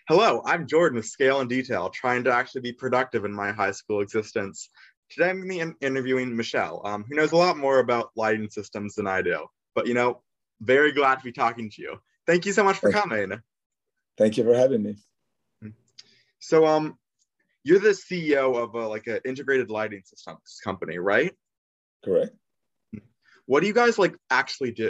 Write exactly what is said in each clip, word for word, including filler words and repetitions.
Hello, I'm Jordan with Scale and Detail, trying to actually be productive in my high school existence. Today I'm going to be in- interviewing Michelle, um, who knows a lot more about lighting systems than I do. But, you know, very glad to be talking to you. Thank you so much for Thank, coming. thank you for having me. So, um, you're the C E O of a, like an integrated lighting systems company, right? Correct. What do you guys like actually do?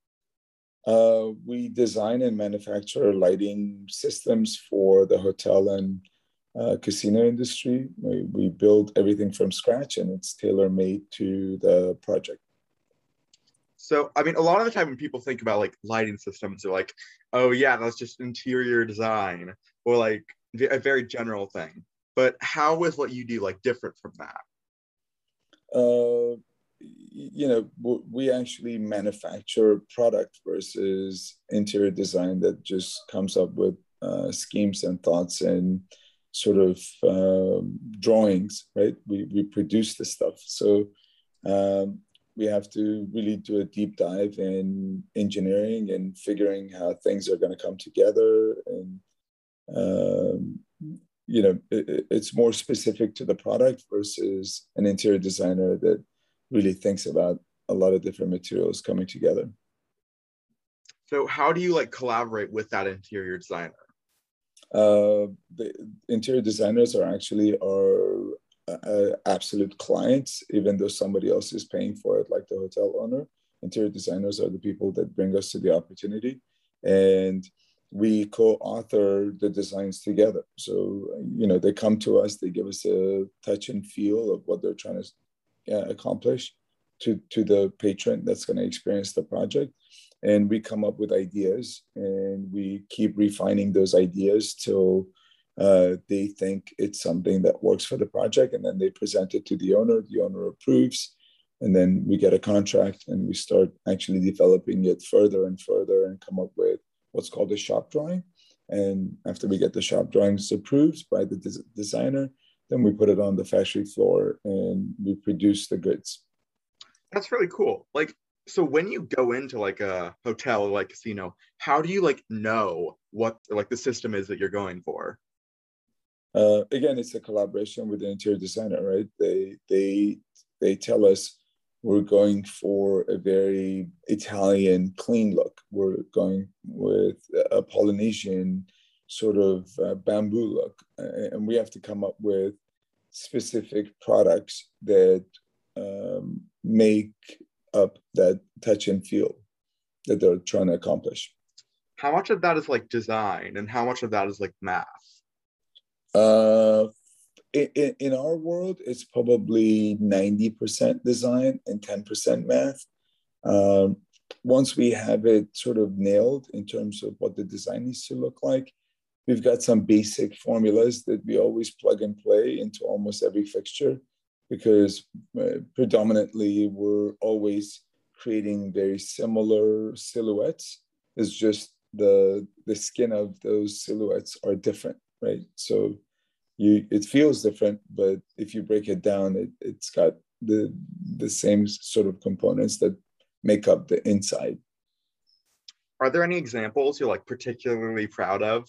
Uh, we design and manufacture lighting systems for the hotel and uh, casino industry. We, we build everything from scratch, and it's tailor-made to the project. So, I mean, a lot of the time when people think about like lighting systems, they're like, oh, yeah, that's just interior design or like a very general thing. But how is what you do like different from that? Uh, you know, we actually manufacture product versus interior design that just comes up with uh, schemes and thoughts and sort of um, drawings, right? We, we produce the stuff. So um, we have to really do a deep dive in engineering and figuring how things are going to come together. And, um, you know, it, it's more specific to the product versus an interior designer that really thinks about a lot of different materials coming together. So how do you like collaborate with that interior designer? Uh, the interior designers are actually our uh, absolute clients, even though somebody else is paying for it, like the hotel owner. Interior designers are the people that bring us to the opportunity, and we co-author the designs together. So, you know, they come to us, they give us a touch and feel of what they're trying to uh, accomplish to, to the patron that's going to experience the project. And we come up with ideas and we keep refining those ideas till uh, they think it's something that works for the project. And then they present it to the owner, the owner approves, and then we get a contract and we start actually developing it further and further and come up with what's called a shop drawing. And after we get the shop drawings approved by the des- designer, then we put it on the factory floor and we produce the goods. That's really cool. Like, so when you go into like a hotel or like casino, how do you like know what like the system is that you're going for? Uh, again, it's a collaboration with the interior designer, right? They they they tell us we're going for a very Italian clean look. We're going with a Polynesian sort of uh, bamboo look, and we have to come up with specific products that um, make up that touch and feel that they're trying to accomplish. How much of that is like design and how much of that is like math? Uh, in, in our world, it's probably ninety percent design and ten percent math. Um, Once we have it sort of nailed in terms of what the design needs to look like, we've got some basic formulas that we always plug and play into almost every fixture because uh, predominantly we're always creating very similar silhouettes. It's just the the skin of those silhouettes are different, right? So you it feels different, but if you break it down, it, it's got the the same sort of components that make up the inside. Are there any examples you're like particularly proud of?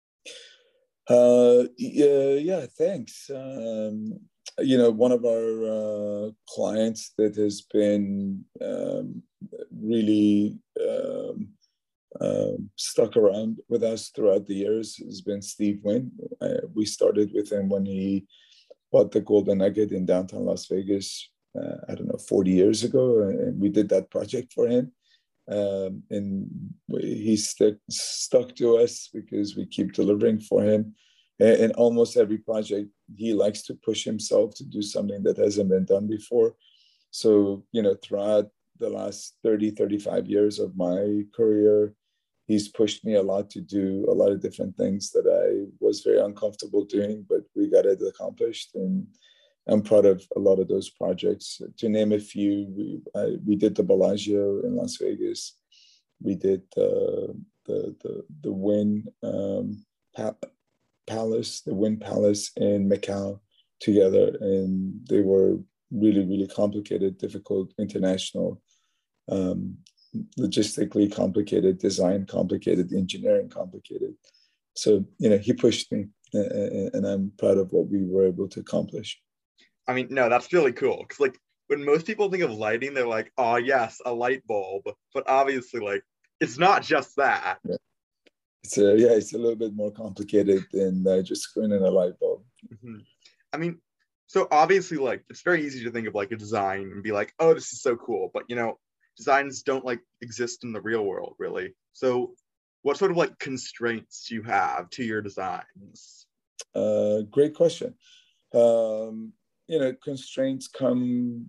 Uh, yeah, yeah, thanks. Um, you know, one of our uh, clients that has been um, really um, um, stuck around with us throughout the years has been Steve Wynn. Uh, we started with him when he bought the Golden Nugget in downtown Las Vegas, uh, I don't know, forty years ago. And we did that project for him. Um, and he stuck, stuck to us because we keep delivering for him. And, and almost every project, he likes to push himself to do something that hasn't been done before. So, you know, throughout the last thirty, thirty-five years of my career, he's pushed me a lot to do a lot of different things that I was very uncomfortable doing, but we got it accomplished. And I'm proud of a lot of those projects. To name a few, we, I, we did the Bellagio in Las Vegas. We did uh, the, the, the Wynn um, pa- Palace, the Wynn Palace in Macau together. And they were really, really complicated, difficult, international, um, logistically complicated, design complicated, engineering complicated. So, you know, he pushed me, and I'm proud of what we were able to accomplish. I mean, no, that's really cool. Because like when most people think of lighting, they're like, oh yes, a light bulb. But obviously, like it's not just that. Yeah. It's a, yeah, it's a little bit more complicated than uh, just screwing in a light bulb. Mm-hmm. I mean, so obviously, like it's very easy to think of like a design and be like, oh, this is so cool. But you know, designs don't like exist in the real world, really. So, what sort of like constraints do you have to your designs? Uh, great question. Um, you know, constraints come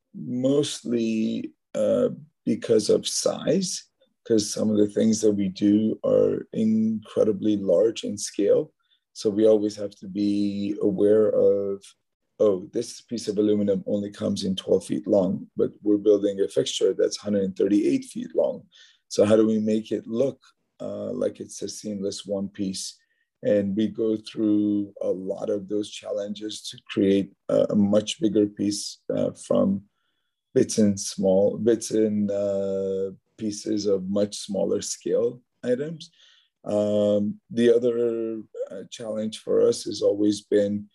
mostly uh, because of size, because some of the things that we do are incredibly large in scale. So we always have to be aware of, oh, this piece of aluminum only comes in twelve feet long, but we're building a fixture that's one hundred thirty-eight feet long. So how do we make it look uh, like it's a seamless one piece? And we go through a lot of those challenges to create a, a much bigger piece uh, from bits and small bits and uh, pieces of much smaller scale items. Um, the other uh, challenge for us has always been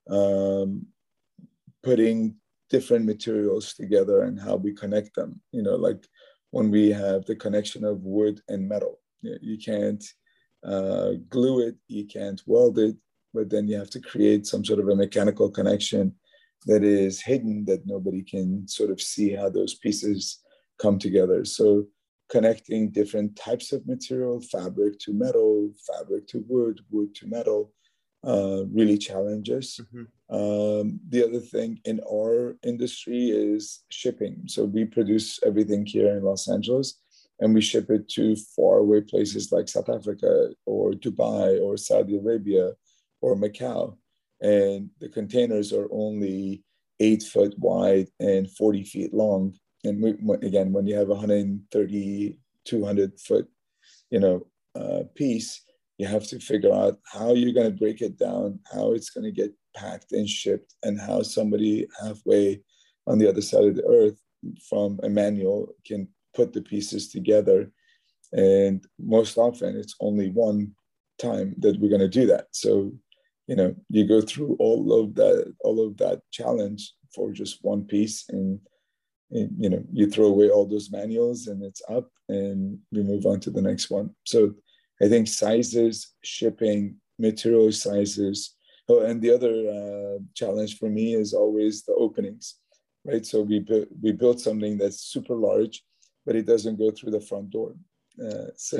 um, putting different materials together and how we connect them. You know, like when we have the connection of wood and metal, you can't uh, glue it, you can't weld it, but then you have to create some sort of a mechanical connection that is hidden, that nobody can sort of see how those pieces come together. So connecting different types of material, fabric to metal, fabric to wood, wood to metal, uh, really challenges. Mm-hmm. Um, the other thing in our industry is shipping. So we produce everything here in Los Angeles, and we ship it to faraway places like South Africa or Dubai or Saudi Arabia or Macau. And the containers are only eight foot wide and forty feet long. And we, again, when you have a one hundred thirty, two hundred foot, you know, uh, piece, you have to figure out how you're going to break it down, how it's going to get packed and shipped, and how somebody halfway on the other side of the earth from a manual can put the pieces together. And most often it's only one time that we're going to do that. So, you know, you go through all of that, all of that challenge for just one piece, and, and you know, you throw away all those manuals and it's up, and we move on to the next one. So I think sizes, shipping, material sizes. Oh, and the other uh, challenge for me is always the openings, right? So we bu- we built something that's super large, but it doesn't go through the front door. Uh, so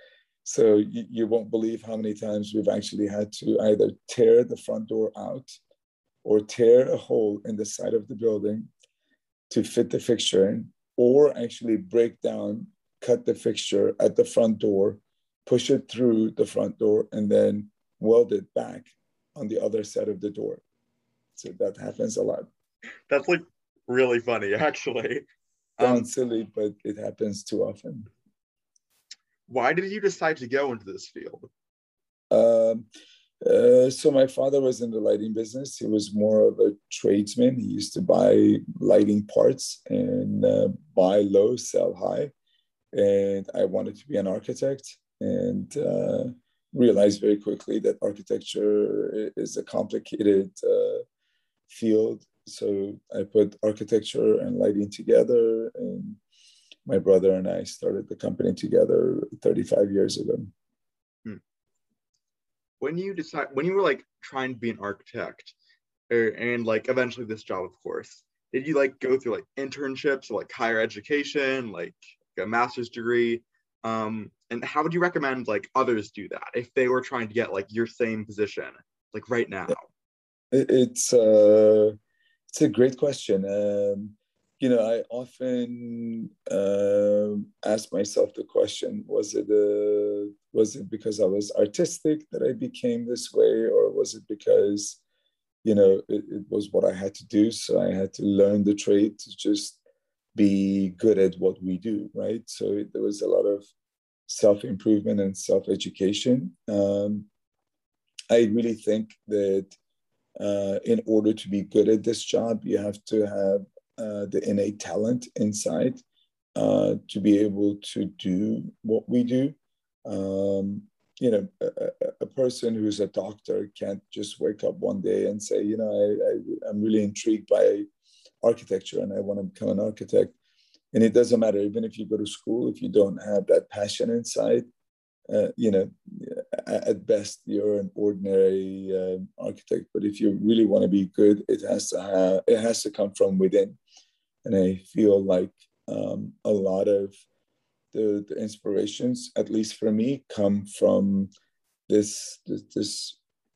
so you, you won't believe how many times we've actually had to either tear the front door out or tear a hole in the side of the building to fit the fixture in, or actually break down, cut the fixture at the front door, push it through the front door, and then weld it back on the other side of the door. So that happens a lot. That's like really funny, actually. Sounds um, silly, but it happens too often. Why did you decide to go into this field? Um, uh, so my father was in the lighting business. He was more of a tradesman. He used to buy lighting parts and uh, buy low, sell high. And I wanted to be an architect, and uh, realized very quickly that architecture is a complicated uh, field. So I put architecture and lighting together, and my brother and I started the company together thirty-five years ago. Hmm. When you decide, when you were like trying to be an architect, or, and like eventually this job, of course, did you like go through like internships or like higher education, like a master's degree? Um, and how would you recommend like others do that if they were trying to get like your same position, like right now? It's uh, it's a great question. Um, you know, I often uh, ask myself the question: Was it a, was it because I was artistic that I became this way, or was it because, you know, it, it was what I had to do, so I had to learn the trade to just be good at what we do, right? So there was a lot of self-improvement and self-education. Um, I really think that uh, in order to be good at this job, you have to have uh, the innate talent inside uh, to be able to do what we do. Um, you know, a, a person who's a doctor can't just wake up one day and say, you know, I, I, I'm really intrigued by architecture and I want to become an architect. And it doesn't matter, even if you go to school, if you don't have that passion inside, uh, you know, at best you're an ordinary uh, architect. But if you really want to be good, it has to have, it has to come from within. And I feel like um, a lot of the, the inspirations, at least for me, come from this this, this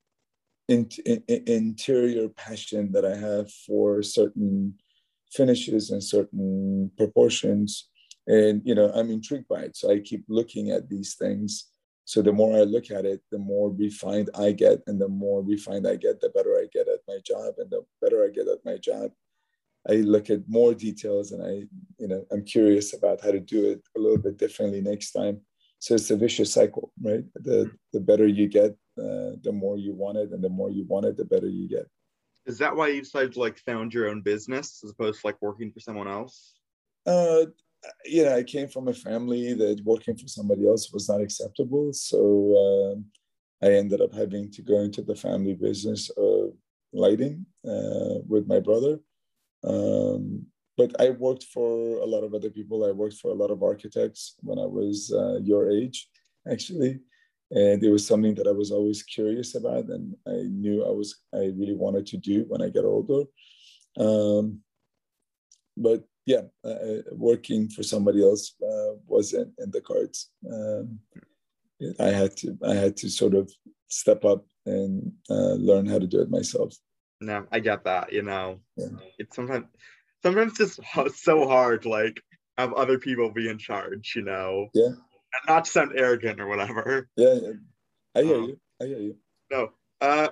in, in, interior passion that I have for certain finishes and certain proportions. And, you know, I'm intrigued by it. So I keep looking at these things. So the more I look at it, the more refined I get. And the more refined I get, the better I get at my job. And the better I get at my job, I look at more details and I, you know, I'm curious about how to do it a little bit differently next time. So it's a vicious cycle, right? The, the better you get, uh, the more you want it. And the more you want it, the better you get. Is that why you decided to like found your own business as opposed to like working for someone else? Uh, you know, I came from a family that working for somebody else was not acceptable. So uh, I ended up having to go into the family business of lighting uh, with my brother. Um, but I worked for a lot of other people. I worked for a lot of architects when I was uh, your age, actually. And it was something that I was always curious about. And I knew I was, I really wanted to do when I get older. Um, but yeah, uh, working for somebody else uh, wasn't in the cards. Um, I had to, I had to sort of step up and uh, learn how to do it myself. No, I get that. You know, Yeah. it's sometimes, sometimes it's so hard to like have other people be in charge. You know, Yeah. and not to sound arrogant or whatever. Yeah. yeah. I hear Um, you. I hear you. no. Uh,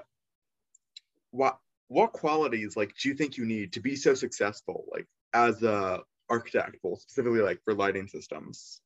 what what qualities like do you think you need to be so successful, like as a architect, well, specifically like for lighting systems?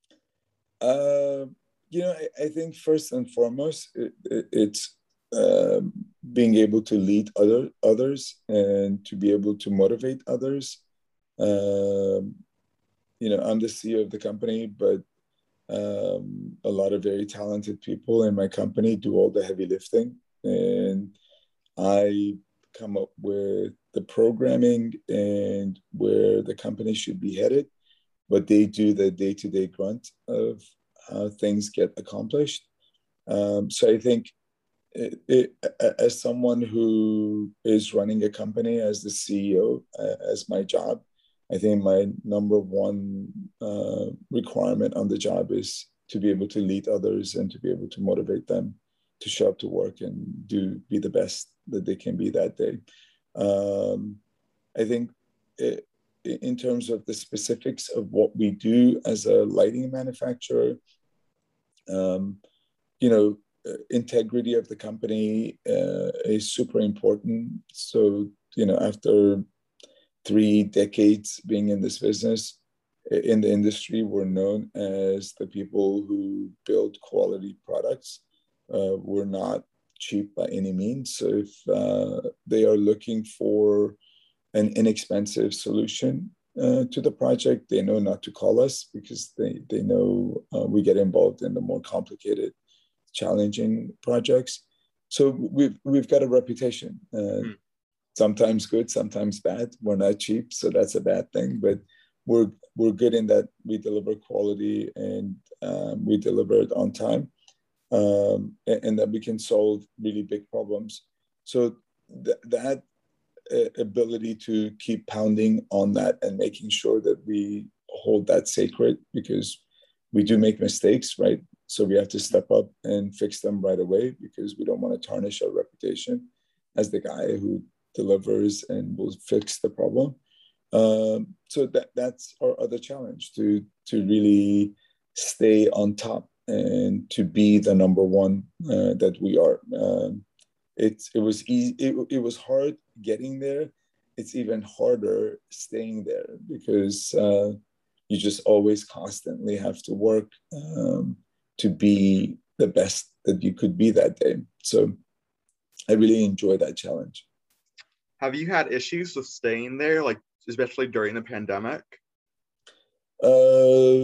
Uh, you know, I, I think first and foremost, it, it, it's um, being able to lead other others and to be able to motivate others. Um, you know, I'm the C E O of the company, but um, a lot of very talented people in my company do all the heavy lifting, and I come up with the programming and where the company should be headed, but they do the day-to-day grunt of how things get accomplished. Um, so I think it, it, as someone who is running a company as the C E O, uh, as my job, I think my number one uh, requirement on the job is to be able to lead others and to be able to motivate them to show up to work and do be the best that they can be that day. Um, I think it, in terms of the specifics of what we do as a lighting manufacturer, um, you know, uh, integrity of the company uh, is super important. So, you know, after three decades being in this business, in the industry, we're known as the people who build quality products. Uh, we're not cheap by any means. So if uh, they are looking for an inexpensive solution uh, to the project, they know not to call us because they, they know uh, we get involved in the more complicated, challenging projects. So we've, we've got a reputation. Uh, mm. Sometimes good, sometimes bad. We're not cheap, so that's a bad thing. But we're we're good in that we deliver quality and um, we deliver it on time, um, and, and that we can solve really big problems. So th- that uh, ability to keep pounding on that and making sure that we hold that sacred, because we do make mistakes, right? So we have to step up and fix them right away because we don't want to tarnish our reputation as the guy who delivers and will fix the problem. Um, so that that's our other challenge, to to really stay on top and to be the number one uh, that we are. Um, it it was easy. It, it was hard getting there. It's even harder staying there because uh, you just always constantly have to work um, to be the best that you could be that day. So I really enjoy that challenge. Have you had issues with staying there, like especially during the pandemic? Uh,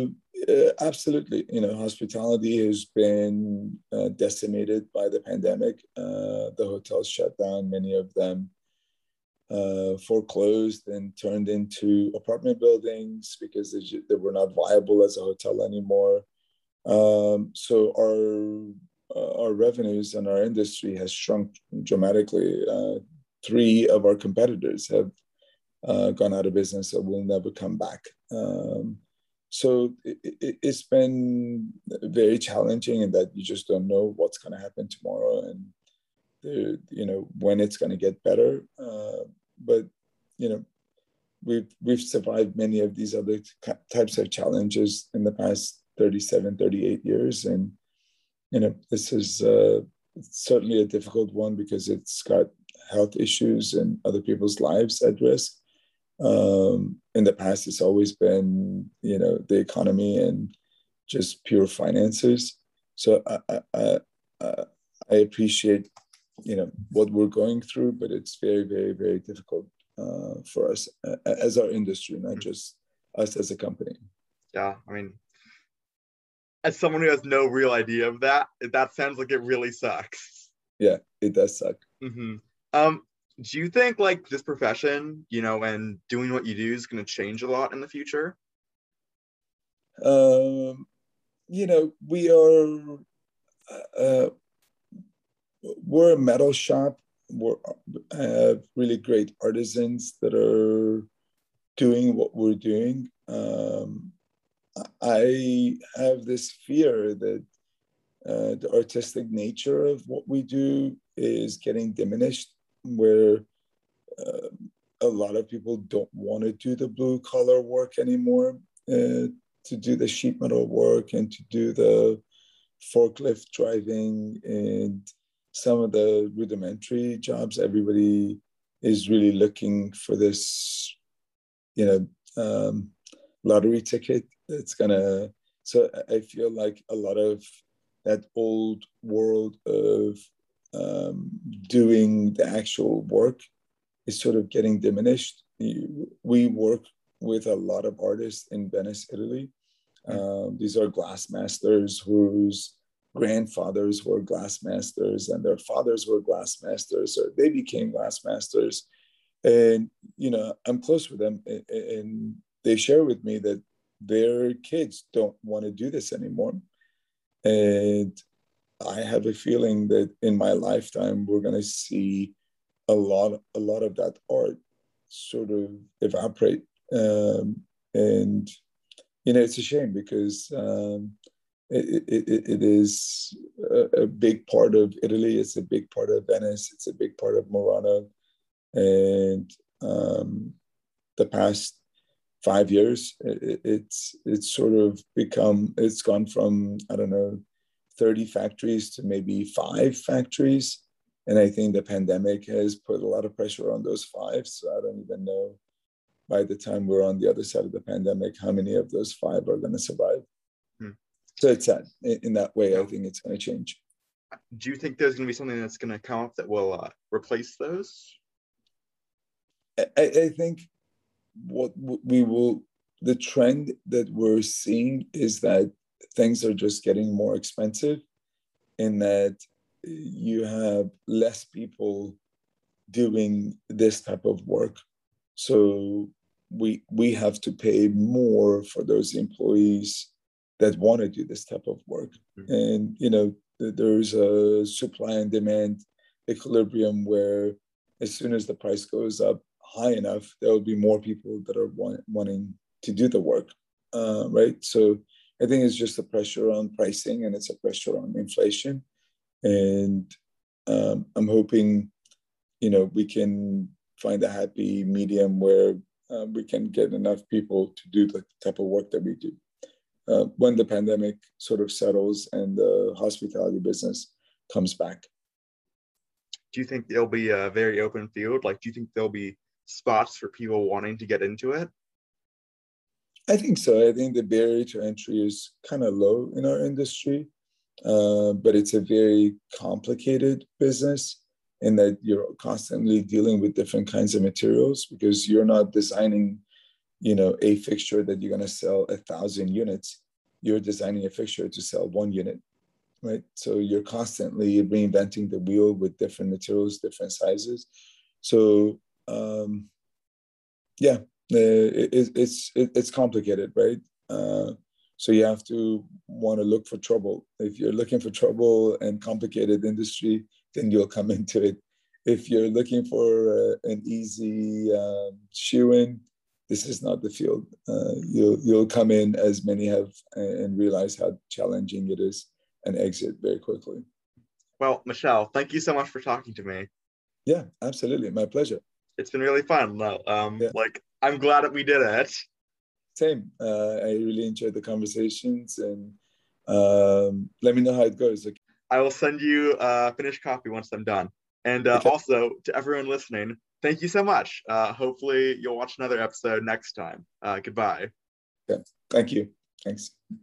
Uh, absolutely. You know, hospitality has been uh, decimated by the pandemic. Uh, the hotels shut down, many of them uh, foreclosed and turned into apartment buildings because they, ju- they were not viable as a hotel anymore. Um, so our uh, our revenues and our industry has shrunk dramatically. Uh, three of our competitors have uh, gone out of business or will never come back. Um, so it, it, it's been very challenging in that you just don't know what's going to happen tomorrow and the, you know when it's going to get better. Uh, but you know we've we've survived many of these other types of challenges in the past thirty-seven, thirty-eight years, and you know this is uh, certainly a difficult one because it's got health issues and other people's lives at risk. Um, in the past, it's always been, you know, the economy and just pure finances. So I, I, I, I appreciate, you know, what we're going through, but it's very, very, very difficult uh, for us uh, as our industry, not just us as a company. Yeah, I mean, as someone who has no real idea of that, that sounds like it really sucks. Yeah, it does suck. Mm-hmm. Um, do you think like this profession, you know, and doing what you do is going to change a lot in the future? Um, you know, we are uh, we're a metal shop. We have really great artisans that are doing what we're doing. Um, I have this fear that uh, the artistic nature of what we do is getting diminished, where uh, a lot of people don't want to do the blue collar work anymore, uh, to do the sheet metal work and to do the forklift driving and some of the rudimentary jobs. Everybody is really looking for this, you know, um, lottery ticket that's gonna. So I feel like a lot of that old world of um, doing the actual work is sort of getting diminished. We work with a lot of artists in Venice, Italy. Um, these are glass masters whose grandfathers were glass masters and their fathers were glass masters, or they became glass masters. And, you know, I'm close with them, and they share with me that their kids don't want to do this anymore. And I have a feeling that in my lifetime, we're going to see a lot, a lot of that art sort of evaporate. Um, and, you know, it's a shame because um, it, it, it is a, a big part of Italy. It's a big part of Venice. It's a big part of Murano. And um, the past five years, it, it's it's sort of become, it's gone from, I don't know, thirty factories to maybe five factories. And I think the pandemic has put a lot of pressure on those five. So I don't even know by the time we're on the other side of the pandemic, how many of those five are going to survive. Hmm. So it's sad. In, in that way, I think it's going to change. Do you think there's going to be something that's going to come up that will uh, replace those? I, I think what we will, the trend that we're seeing is that things are just getting more expensive, in that you have less people doing this type of work. So we we have to pay more for those employees that want to do this type of work. Mm-hmm. And, you know, there's a supply and demand equilibrium where as soon as the price goes up high enough, there will be more people that are want, wanting to do the work, uh, right? So I think it's just a pressure on pricing, and it's a pressure on inflation. And um, I'm hoping, you know, we can find a happy medium where uh, we can get enough people to do the type of work that we do. Uh, when the pandemic sort of settles and the hospitality business comes back. Do you think there'll be a very open field? Like, do you think there'll be spots for people wanting to get into it? I think so. I think the barrier to entry is kind of low in our industry, uh, but it's a very complicated business in that you're constantly dealing with different kinds of materials, because you're not designing, you know, a fixture that you're going to sell a thousand units. you're designing a fixture to sell one unit, right? So you're constantly reinventing the wheel with different materials, different sizes. So um, yeah, uh, it, it's it, it's complicated, right? Uh, so you have to want to look for trouble. If you're looking for trouble and complicated industry, then you'll come into it. If you're looking for uh, an easy uh, shoe-in, this is not the field. Uh, you'll you'll come in, as many have, and realize how challenging it is, and exit very quickly. Well, Michel, thank you so much for talking to me. Yeah, absolutely, my pleasure. It's been really fun. No, um, yeah. like I'm glad that we did it. Same. Uh, I really enjoyed the conversations, and um, let me know how it goes. Okay. I will send you a finished copy once I'm done. And uh, okay. Also, to everyone listening, thank you so much. Uh, hopefully, you'll watch another episode next time. Uh, goodbye. Yeah. Thank you. Thanks.